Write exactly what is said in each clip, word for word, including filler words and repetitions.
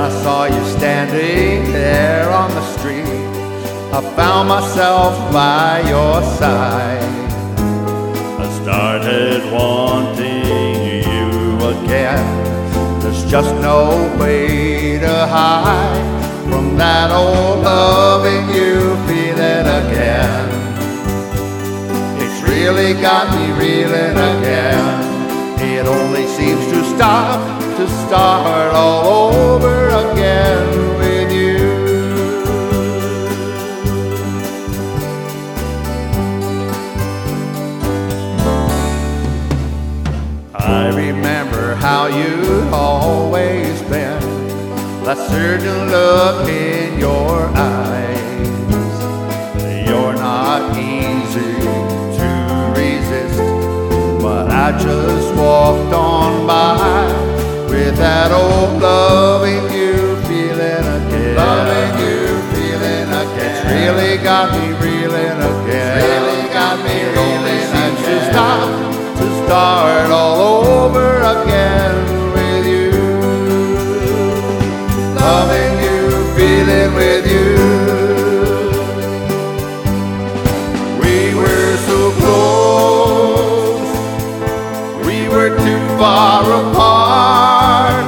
I saw you standing there on the street, I found myself by your side. I started wanting you again. There's just no way to hide from that old loving you feeling again. It's really got me reeling again. It only seems to stop to start all over again with you. I remember how you'd always been, that certain look in your eyes. You're not easy to resist, but I just walked on by with that old loving you feeling again. Loving you feeling again. It's really got me reeling again. It's really got me reeling again. To stop, to start all over again with you. Loving you, feeling with you. We were so close, we were too far apart.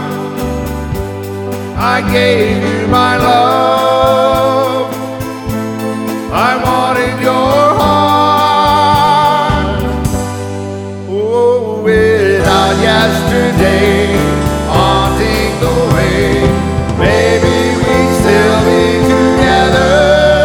I gave you my love, I wanted your heart. Oh, without yesterday haunting the way, maybe we'd still be together.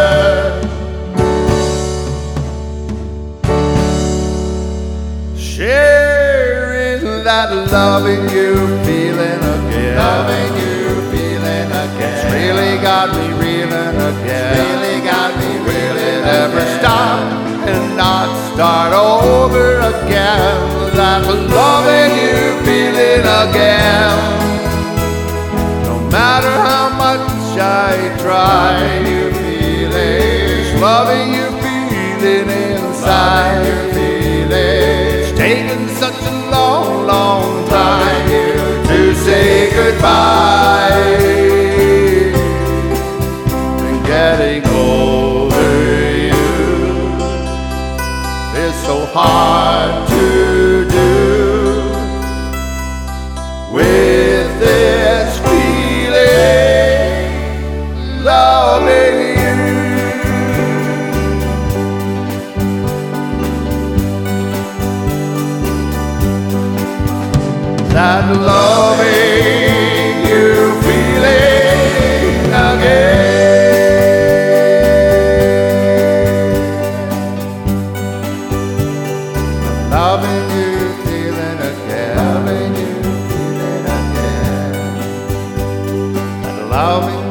Sharing that loving you feeling again. Loving you feeling again. It's really got me reeling again. It's really got me reeling. Never stop and not start over again. That loving you feeling again. No matter how much I try, you feeling, loving you feeling inside. You feeling. It's taken such a long, long time to say goodbye. And getting over you is so hard to do. With this feeling, loving you. That loving you feeling again. Loving you feeling again. Loving you feeling again. And loving